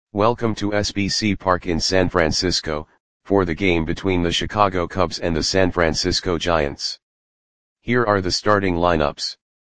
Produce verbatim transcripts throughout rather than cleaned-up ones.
Welcome to S B C Park in San Francisco, for the game between the Chicago Cubs and the San Francisco Giants. Here are the starting lineups.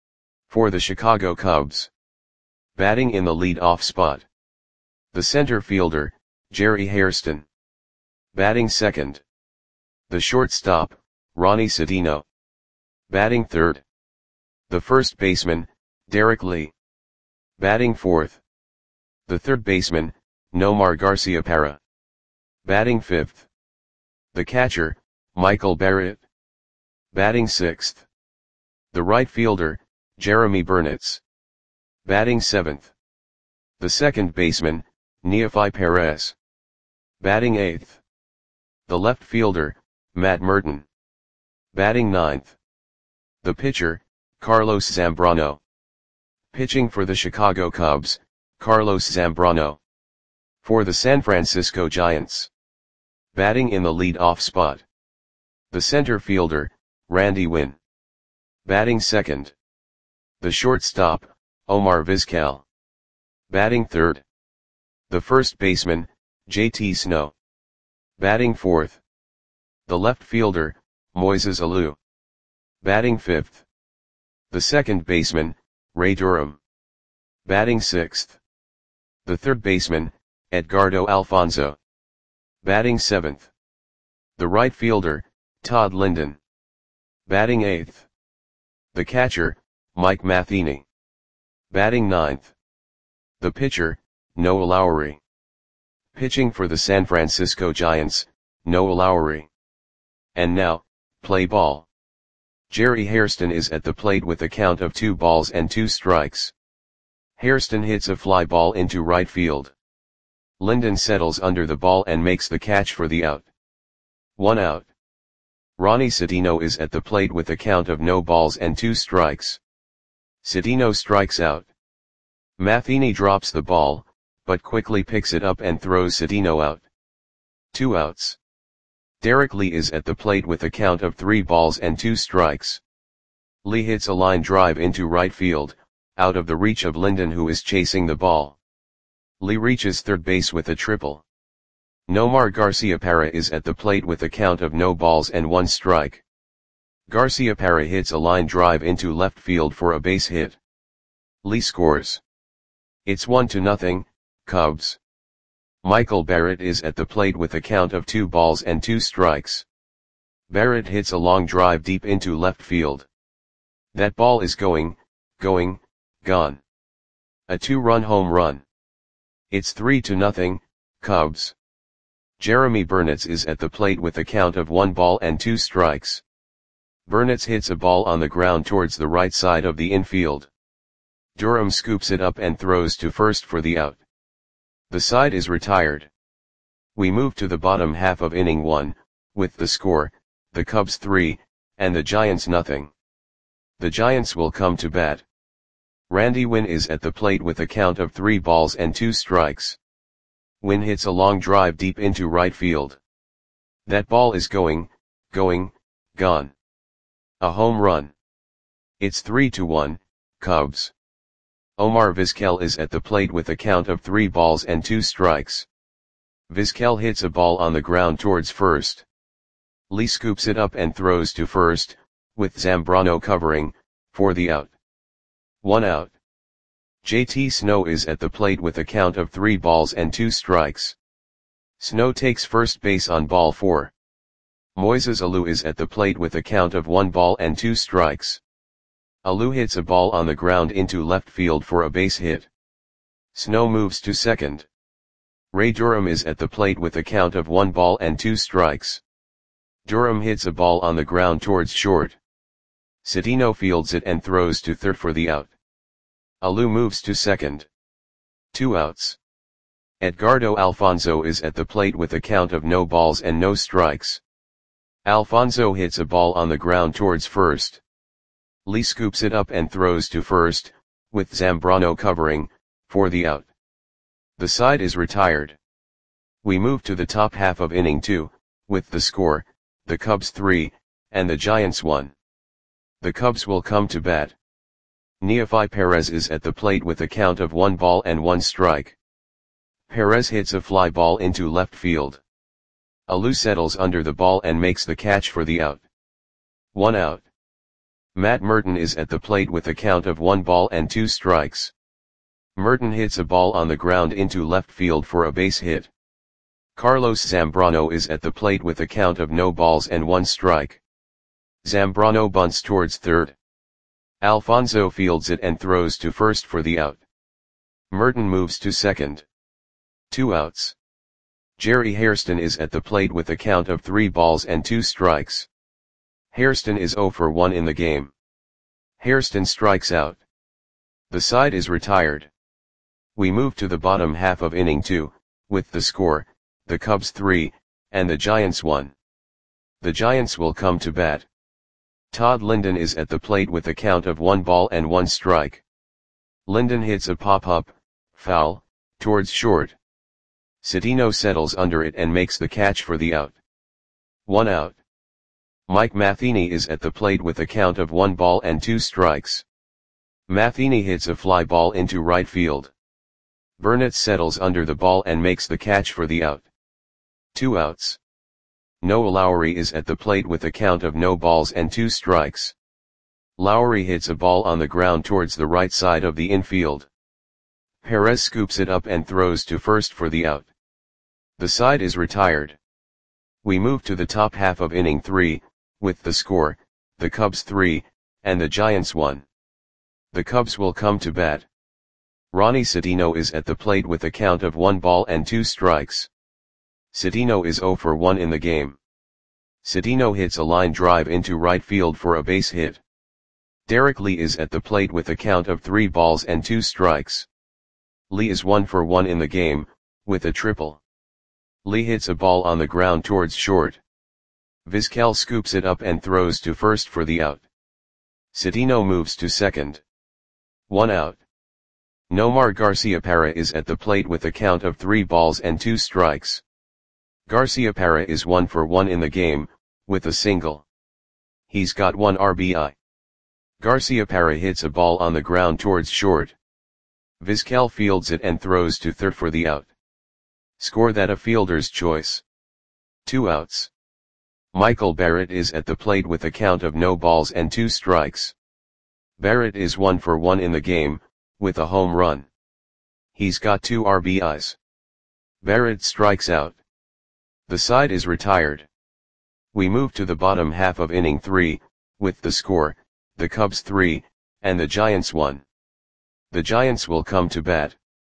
For the Chicago Cubs. Batting in the lead-off spot. The center fielder, Jerry Hairston. Batting second. The shortstop, Ronnie Sedino. Batting third. The first baseman, Derek Lee. Batting fourth. The third baseman, Nomar Garciaparra. Batting fifth. The catcher, Michael Barrett. Batting sixth. The right fielder, Jeremy Burnitz. Batting seventh. The second baseman, Neefi Perez. Batting eighth. The left fielder, Matt Merton. Batting ninth. The pitcher, Carlos Zambrano. Pitching for the Chicago Cubs, Carlos Zambrano. For the San Francisco Giants. Batting in the lead-off spot. The center fielder, Randy Winn. Batting second. The shortstop, Omar Vizquel. Batting third. The first baseman, J T Snow. Batting fourth. The left fielder, Moises Alou. Batting fifth. The second baseman, Ray Durham. Batting sixth. The third baseman, Edgardo Alfonzo. Batting seventh. The right fielder, Todd Linden. Batting eighth. The catcher, Mike Matheny. Batting ninth. The pitcher, Noah Lowry. Pitching for the San Francisco Giants, Noah Lowry. And now, play ball. Jerry Hairston is at the plate with a count of two balls and two strikes. Hairston hits a fly ball into right field. Linden settles under the ball and makes the catch for the out. One out. Ronnie Sedino is at the plate with a count of no balls and two strikes. Sedino strikes out. Matheny drops the ball, but quickly picks it up and throws Sedino out. Two outs. Derek Lee is at the plate with a count of three balls and two strikes. Lee hits a line drive into right field, out of the reach of Linden, who is chasing the ball. Lee reaches third base with a triple. Nomar Garciaparra is at the plate with a count of no balls and one strike. Garciaparra hits a line drive into left field for a base hit. Lee scores. It's one to nothing, Cubs. Michael Barrett is at the plate with a count of two balls and two strikes. Barrett hits a long drive deep into left field. That ball is going, going, gone. A two-run home run. It's three to nothing, Cubs. Jeremy Burnitz is at the plate with a count of one ball and two strikes. Burnitz hits a ball on the ground towards the right side of the infield. Durham scoops it up and throws to first for the out. The side is retired. We move to the bottom half of inning one, with the score, the Cubs three, and the Giants nothing. The Giants will come to bat. Randy Winn is at the plate with a count of three balls and two strikes. Winn hits a long drive deep into right field. That ball is going, going, gone. A home run. It's three to one, Cubs. Omar Vizquel is at the plate with a count of three balls and two strikes. Vizquel hits a ball on the ground towards first. Lee scoops it up and throws to first, with Zambrano covering, for the out. One out. J T Snow is at the plate with a count of three balls and two strikes. Snow takes first base on ball four. Moises Alou is at the plate with a count of one ball and two strikes. Alou hits a ball on the ground into left field for a base hit. Snow moves to second. Ray Durham is at the plate with a count of one ball and two strikes. Durham hits a ball on the ground towards short. Sedino fields it and throws to third for the out. Alou moves to second. Two outs. Edgardo Alfonzo is at the plate with a count of no balls and no strikes. Alfonzo hits a ball on the ground towards first. Lee scoops it up and throws to first, with Zambrano covering, for the out. The side is retired. We move to the top half of inning two, with the score, the Cubs three, and the Giants one. The Cubs will come to bat. Neefi Perez is at the plate with a count of one ball and one strike. Perez hits a fly ball into left field. Alou settles under the ball and makes the catch for the out. One out. Matt Merton is at the plate with a count of one ball and two strikes. Merton hits a ball on the ground into left field for a base hit. Carlos Zambrano is at the plate with a count of no balls and one strike. Zambrano bunts towards third. Alfonso fields it and throws to first for the out. Merton moves to second. Two outs. Jerry Hairston is at the plate with a count of three balls and two strikes. Hairston is zero for one in the game. Hairston strikes out. The side is retired. We move to the bottom half of inning two, with the score, the Cubs three, and the Giants one. The Giants will come to bat. Todd Linden is at the plate with a count of one ball and one strike. Linden hits a pop-up, foul, towards short. Cedeno settles under it and makes the catch for the out. One out. Mike Matheny is at the plate with a count of one ball and two strikes. Matheny hits a fly ball into right field. Burnett settles under the ball and makes the catch for the out. Two outs. Noah Lowry is at the plate with a count of no balls and two strikes. Lowry hits a ball on the ground towards the right side of the infield. Perez scoops it up and throws to first for the out. The side is retired. We move to the top half of inning three, with the score, the Cubs three, and the Giants one. The Cubs will come to bat. Ronnie Cedeno is at the plate with a count of one ball and two strikes. Cedeno is zero for one in the game. Cedeno hits a line drive into right field for a base hit. Derek Lee is at the plate with a count of three balls and two strikes. Lee is one for one in the game, with a triple. Lee hits a ball on the ground towards short. Vizquel scoops it up and throws to first for the out. Cedeno moves to second. One out. Nomar Garciaparra is at the plate with a count of three balls and two strikes. Garciaparra is one for one in the game, with a single. He's got one R B I. Garciaparra hits a ball on the ground towards short. Vizquel fields it and throws to third for the out. Score that a fielder's choice. Two outs. Michael Barrett is at the plate with a count of no balls and two strikes. Barrett is one for one in the game, with a home run. He's got two R B Is. Barrett strikes out. The side is retired. We move to the bottom half of inning three, with the score, the Cubs three, and the Giants one. The Giants will come to bat.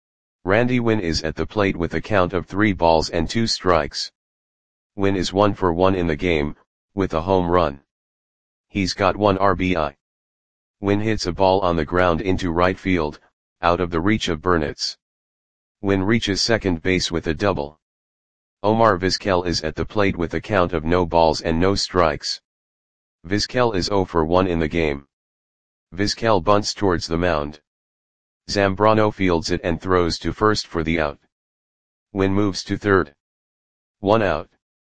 Randy Winn is at the plate with a count of three balls and two strikes. Winn is one for one in the game, with a home run. He's got one R B I. Winn hits a ball on the ground into right field, out of the reach of Burnett's. Winn reaches second base with a double. Omar Vizquel is at the plate with a count of no balls and no strikes. Vizquel is zero for one in the game. Vizquel bunts towards the mound. Zambrano fields it and throws to first for the out. Winn moves to third. One out.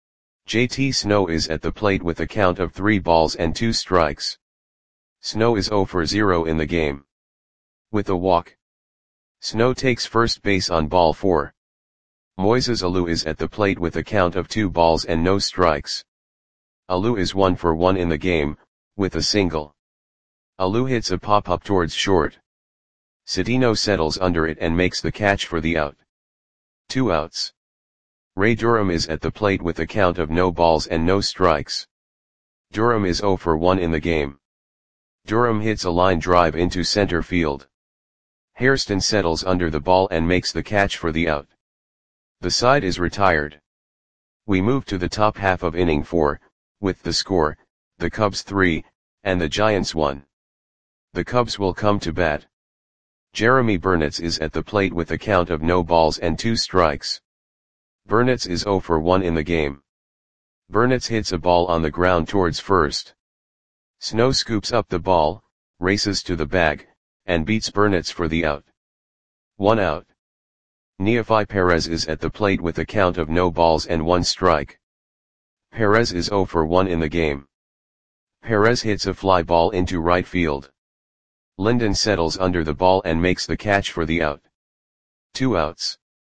J T Snow is at the plate with a count of three balls and two strikes. Snow is zero for zero in the game. With a walk. Snow takes first base on ball four. Moises Alou is at the plate with a count of two balls and no strikes. Alou is one for one in the game, with a single. Alou hits a pop-up towards short. Cedeno settles under it and makes the catch for the out. Two outs. Ray Durham is at the plate with a count of no balls and no strikes. Durham is zero for one in the game. Durham hits a line drive into center field. Hairston settles under the ball and makes the catch for the out. The side is retired. We move to the top half of inning four, with the score, the Cubs three, and the Giants one. The Cubs will come to bat. Jeremy Burnitz is at the plate with a count of no balls and two strikes. Burnitz is zero for one in the game. Burnitz hits a ball on the ground towards first. Snow scoops up the ball, races to the bag, and beats Burnitz for the out. One out. Neofi Perez is at the plate with a count of no balls and one strike. Perez is zero for one in the game. Perez hits a fly ball into right field. Linden settles under the ball and makes the catch for the out. Two outs.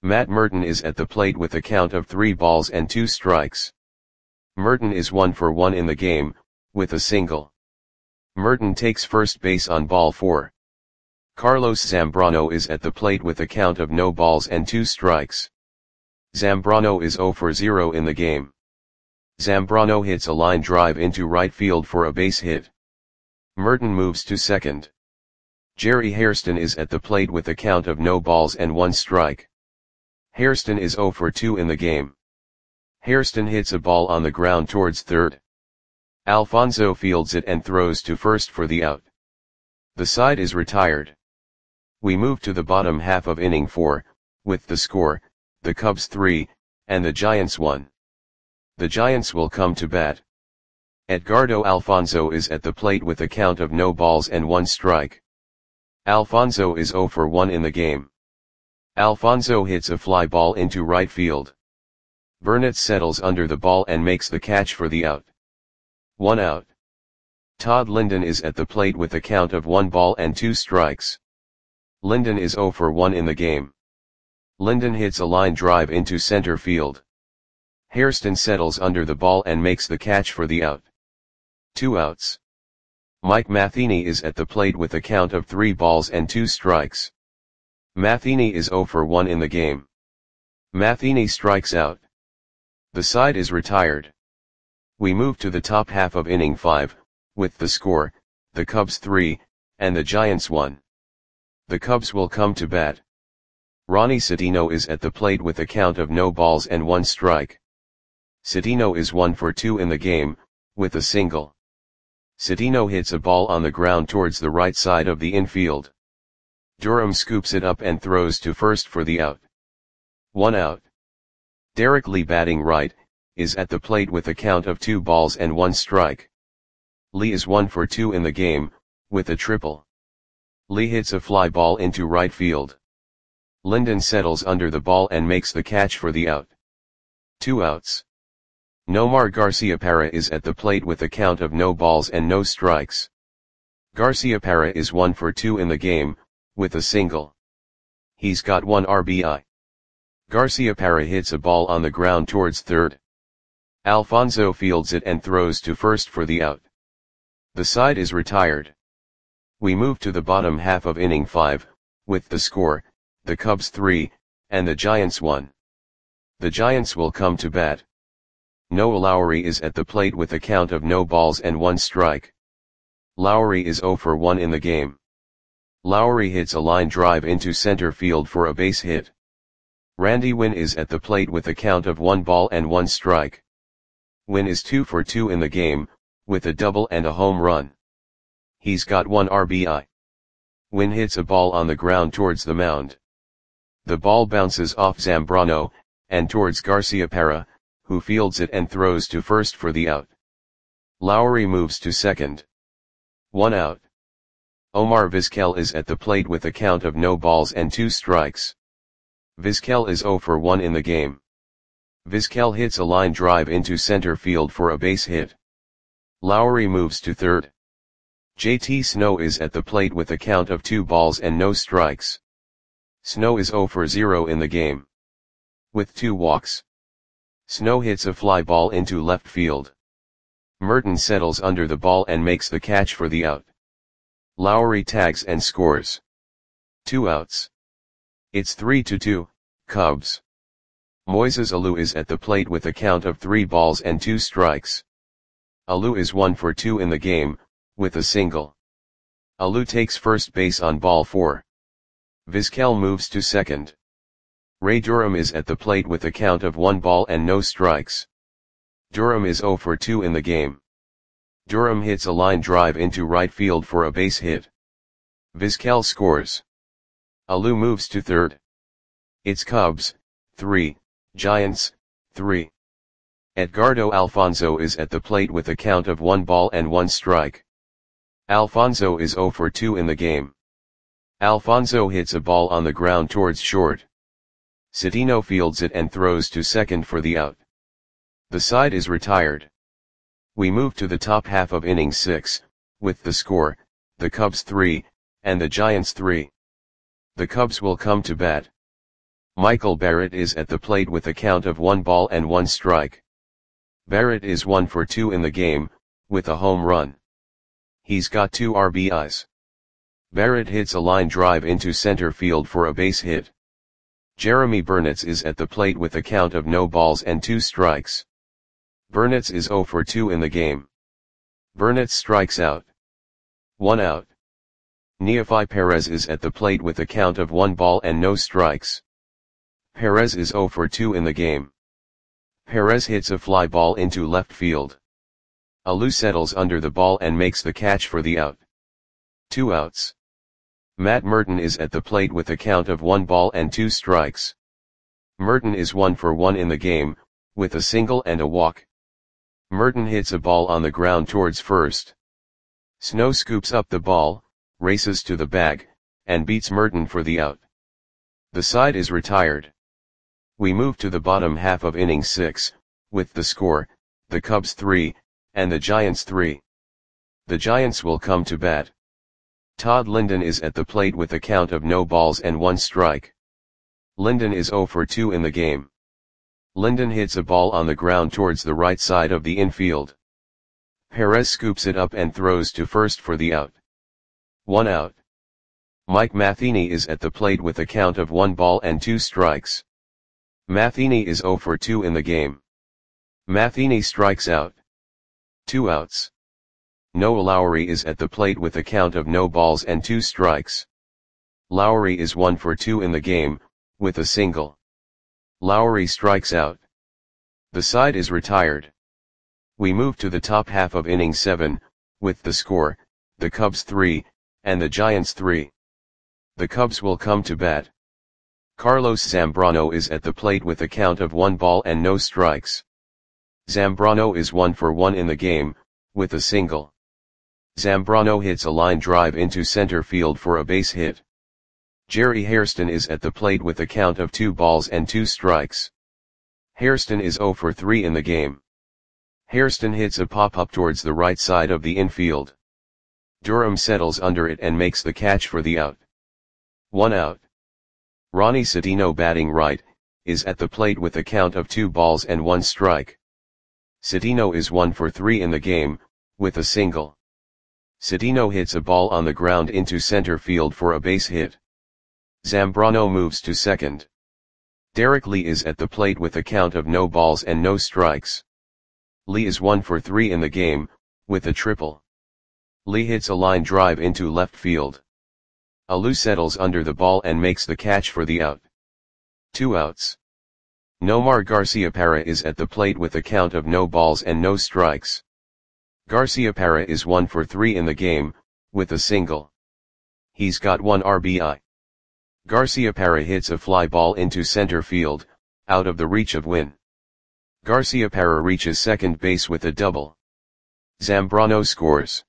Matt Merton is at the plate with a count of three balls and two strikes. Merton is one for one in the game, with a single. Merton takes first base on ball four. Carlos Zambrano is at the plate with a count of no balls and two strikes. Zambrano is zero for zero in the game. Zambrano hits a line drive into right field for a base hit. Merton moves to second. Jerry Hairston is at the plate with a count of no balls and one strike. Hairston is zero for two in the game. Hairston hits a ball on the ground towards third. Alfonso fields it and throws to first for the out. The side is retired. We move to the bottom half of inning four, with the score, the Cubs three, and the Giants one. The Giants will come to bat. Edgardo Alfonso is at the plate with a count of no balls and one strike. Alfonso is zero for one in the game. Alfonso hits a fly ball into right field. Burnett settles under the ball and makes the catch for the out. One out. Todd Linden is at the plate with a count of one ball and two strikes. Linden is zero for one in the game. Linden hits a line drive into center field. Hairston settles under the ball and makes the catch for the out. Two outs. Mike Matheny is at the plate with a count of three balls and two strikes. Matheny is zero for one in the game. Matheny strikes out. The side is retired. We move to the top half of inning five, with the score, the Cubs three, and the Giants one. The Cubs will come to bat. Ronnie Citino is at the plate with a count of no balls and one strike. Citino is one for two in the game, with a single. Citino hits a ball on the ground towards the right side of the infield. Durham scoops it up and throws to first for the out. One out. Derek Lee, batting right, is at the plate with a count of two balls and one strike. Lee is one for two in the game, with a triple. Lee hits a fly ball into right field. Linden settles under the ball and makes the catch for the out. Two outs. Nomar Garciaparra is at the plate with a count of no balls and no strikes. Garciaparra is one for two in the game, with a single. He's got one R B I. Garciaparra hits a ball on the ground towards third. Alfonso fields it and throws to first for the out. The side is retired. We move to the bottom half of inning five, with the score, the Cubs three, and the Giants one. The Giants will come to bat. Noah Lowry is at the plate with a count of no balls and one strike. Lowry is zero for one in the game. Lowry hits a line drive into center field for a base hit. Randy Winn is at the plate with a count of one ball and one strike. Winn is two for two in the game, with a double and a home run. He's got one R B I. Winn hits a ball on the ground towards the mound. The ball bounces off Zambrano, and towards Garciaparra, who fields it and throws to first for the out. Lowry moves to second. One out. Omar Vizquel is at the plate with a count of no balls and two strikes. Vizquel is zero for one in the game. Vizquel hits a line drive into center field for a base hit. Lowry moves to third. J T Snow is at the plate with a count of two balls and no strikes. Snow is zero for zero in the game. With two walks. Snow hits a fly ball into left field. Merton settles under the ball and makes the catch for the out. Lowry tags and scores. Two outs. It's three to two, Cubs. Moises Alou is at the plate with a count of three balls and two strikes. Alou is one for two in the game, with a single. Alou takes first base on ball four. Vizquel moves to second. Ray Durham is at the plate with a count of one ball and no strikes. Durham is zero for two in the game. Durham hits a line drive into right field for a base hit. Vizquel scores. Alou moves to third. It's Cubs, three, Giants, three. Edgardo Alfonso is at the plate with a count of one ball and one strike. Alfonso is zero for two in the game. Alfonso hits a ball on the ground towards short. Citino fields it and throws to second for the out. The side is retired. We move to the top half of inning six, with the score, the Cubs three, and the Giants three. The Cubs will come to bat. Michael Barrett is at the plate with a count of one ball and one strike. Barrett is one for two in the game, with a home run. He's got two R B Is. Barrett hits a line drive into center field for a base hit. Jeremy Burnitz is at the plate with a count of no balls and two strikes. Burnitz is zero for two in the game. Burnitz strikes out. One out. Neofi Perez is at the plate with a count of one ball and no strikes. Perez is zero for two in the game. Perez hits a fly ball into left field. Alou settles under the ball and makes the catch for the out. Two outs. Matt Merton is at the plate with a count of one ball and two strikes. Merton is one for one in the game, with a single and a walk. Merton hits a ball on the ground towards first. Snow scoops up the ball, races to the bag, and beats Merton for the out. The side is retired. We move to the bottom half of inning six, with the score, the Cubs three, and the Giants three. The Giants will come to bat. Todd Linden is at the plate with a count of no balls and one strike. Linden is zero for two in the game. Linden hits a ball on the ground towards the right side of the infield. Perez scoops it up and throws to first for the out. One out. Mike Matheny is at the plate with a count of one ball and two strikes. Matheny is zero for two in the game. Matheny strikes out. Two outs. Noah Lowry is at the plate with a count of no balls and two strikes. Lowry is one for two in the game, with a single. Lowry strikes out. The side is retired. We move to the top half of inning seven, with the score, the Cubs three, and the Giants three. The Cubs will come to bat. Carlos Zambrano is at the plate with a count of one ball and no strikes. Zambrano is one for one in the game, with a single. Zambrano hits a line drive into center field for a base hit. Jerry Hairston is at the plate with a count of two balls and two strikes. Hairston is zero for three in the game. Hairston hits a pop-up towards the right side of the infield. Durham settles under it and makes the catch for the out. One out. Ronnie Cedeno, batting right, is at the plate with a count of two balls and one strike. Cedeno is one for three in the game, with a single. Cedeno hits a ball on the ground into center field for a base hit. Zambrano moves to second. Derek Lee is at the plate with a count of no balls and no strikes. Lee is one for three in the game, with a triple. Lee hits a line drive into left field. Alou settles under the ball and makes the catch for the out. Two outs. Nomar Garciaparra is at the plate with a count of no balls and no strikes. Garciaparra is one for three in the game, with a single. He's got one R B I. Garciaparra hits a fly ball into center field, out of the reach of Wynn. Garciaparra reaches second base with a double. Zambrano scores.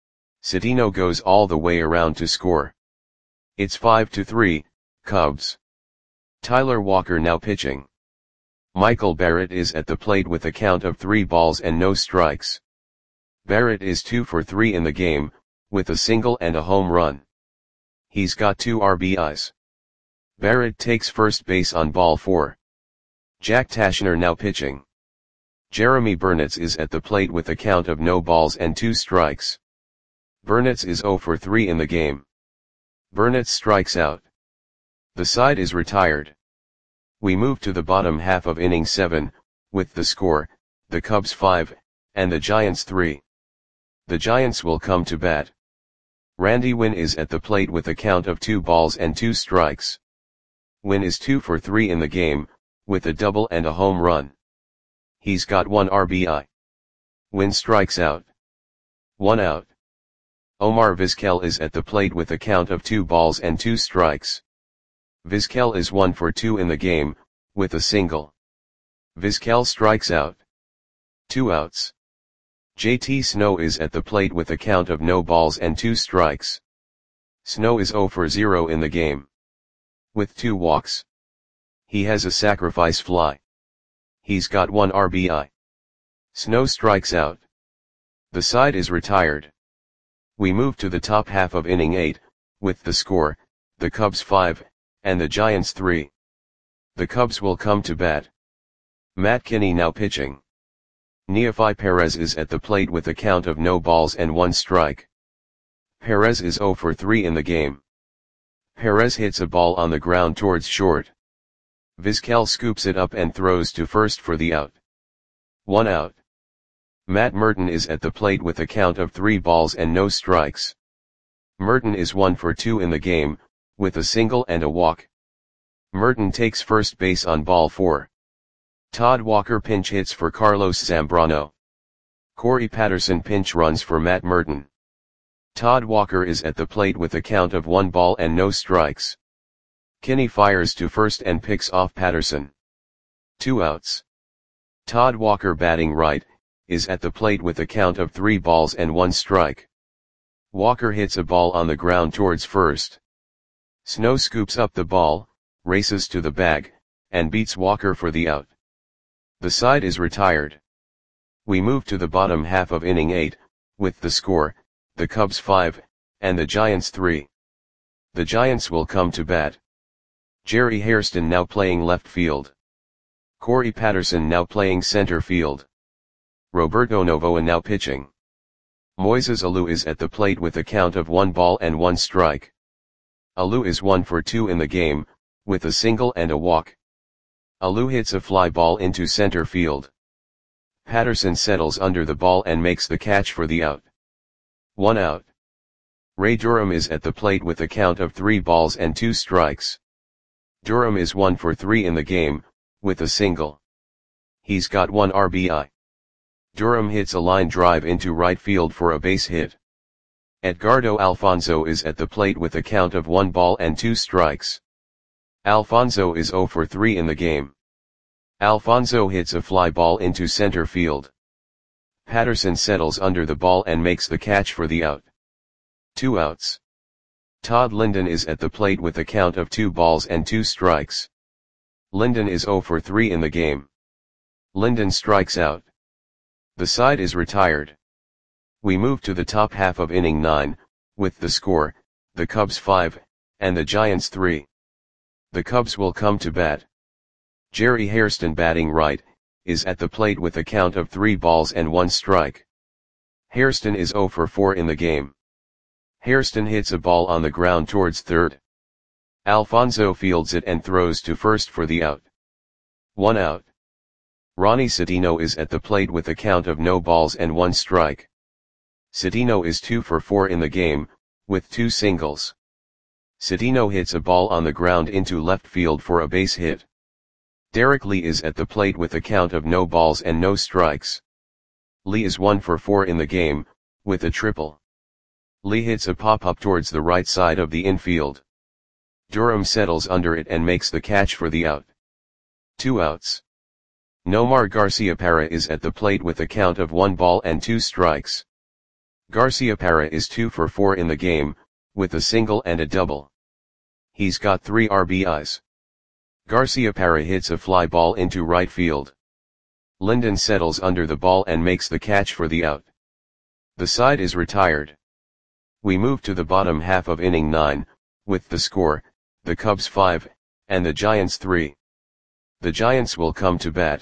Cedeno goes all the way around to score. It's five to three, Cubs. Tyler Walker now pitching. Michael Barrett is at the plate with a count of three balls and no strikes. Barrett is two for three in the game, with a single and a home run. He's got two R B Is. Barrett takes first base on ball four. Jack Tashner now pitching. Jeremy Burnitz is at the plate with a count of no balls and two strikes. Burnitz is zero for three in the game. Burnitz strikes out. The side is retired. We move to the bottom half of inning seven, with the score, the Cubs five, and the Giants three. The Giants will come to bat. Randy Wynn is at the plate with a count of two balls and two strikes. Wynn is two for three in the game, with a double and a home run. He's got one R B I. Wynn strikes out. One out. Omar Vizquel is at the plate with a count of two balls and two strikes. Vizquel is one for two in the game, with a single. Vizquel strikes out. Two outs. J T Snow is at the plate with a count of no balls and two strikes. Snow is zero for zero in the game. With two walks. He has a sacrifice fly. He's got one R B I. Snow strikes out. The side is retired. We move to the top half of inning eight, with the score, the Cubs five, and the Giants three. The Cubs will come to bat. Matt Kinney now pitching. Neefi Perez is at the plate with a count of no balls and one strike. Perez is zero for three in the game. Perez hits a ball on the ground towards short. Vizquel scoops it up and throws to first for the out. One out. Matt Merton is at the plate with a count of three balls and no strikes. Merton is one for two in the game, with a single and a walk. Merton takes first base on ball four. Todd Walker pinch hits for Carlos Zambrano. Corey Patterson pinch runs for Matt Merton. Todd Walker is at the plate with a count of one ball and no strikes. Kinney fires to first and picks off Patterson. Two outs. Todd Walker batting right, is at the plate with a count of three balls and one strike. Walker hits a ball on the ground towards first. Snow scoops up the ball, races to the bag, and beats Walker for the out. The side is retired. We move to the bottom half of inning eight, with the score, the Cubs five, and the Giants three. The Giants will come to bat. Jerry Hairston now playing left field. Corey Patterson now playing center field. Roberto Novoa now pitching. Moises Alou is at the plate with a count of one ball and one strike. Alou is one for two in the game, with a single and a walk. Alou hits a fly ball into center field. Patterson settles under the ball and makes the catch for the out. One out. Ray Durham is at the plate with a count of three balls and two strikes. Durham is one for three in the game, with a single. He's got one R B I. Durham hits a line drive into right field for a base hit. Edgardo Alfonzo is at the plate with a count of one ball and two strikes. Alfonzo is zero for three in the game. Alfonzo hits a fly ball into center field. Patterson settles under the ball and makes the catch for the out. Two outs. Todd Linden is at the plate with a count of two balls and two strikes. Linden is zero for three in the game. Linden strikes out. The side is retired. We move to the top half of inning nine, with the score, the Cubs five, and the Giants three. The Cubs will come to bat. Jerry Hairston batting right, is at the plate with a count of three balls and one strike. Hairston is zero for four in the game. Hairston hits a ball on the ground towards third. Alfonzo fields it and throws to first for the out. One out. Ronnie Citino is at the plate with a count of no balls and one strike. Citino is two for four in the game, with two singles. Citino hits a ball on the ground into left field for a base hit. Derek Lee is at the plate with a count of no balls and no strikes. Lee is one for four in the game, with a triple. Lee hits a pop-up towards the right side of the infield. Durham settles under it and makes the catch for the out. Two outs. Nomar Garciaparra is at the plate with a count of one ball and two strikes. Garciaparra is two for four in the game, with a single and a double. He's got three R B Is. Garciaparra hits a fly ball into right field. Linden settles under the ball and makes the catch for the out. The side is retired. We move to the bottom half of inning nine, with the score, the Cubs five, and the Giants three. The Giants will come to bat.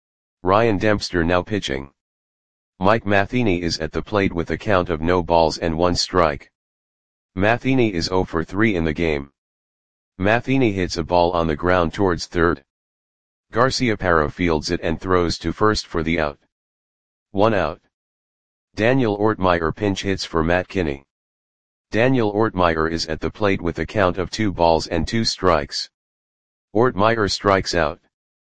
Ryan Dempster now pitching. Mike Matheny is at the plate with a count of no balls and one strike. Matheny is zero for three in the game. Matheny hits a ball on the ground towards third. Garciaparra fields it and throws to first for the out. One out. Daniel Ortmeyer pinch hits for Matt Kinney. Daniel Ortmeyer is at the plate with a count of two balls and two strikes. Ortmeyer strikes out.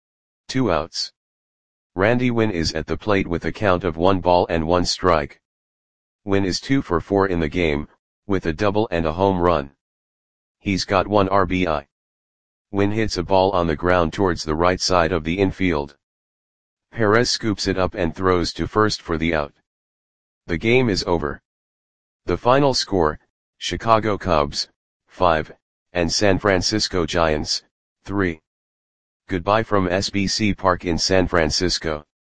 Two outs. Randy Winn is at the plate with a count of one ball and one strike. Winn is two for four in the game, with a double and a home run. He's got one R B I. Winn hits a ball on the ground towards the right side of the infield. Perez scoops it up and throws to first for the out. The game is over. The final score, Chicago Cubs, five, and San Francisco Giants, three. Goodbye from S B C Park in San Francisco.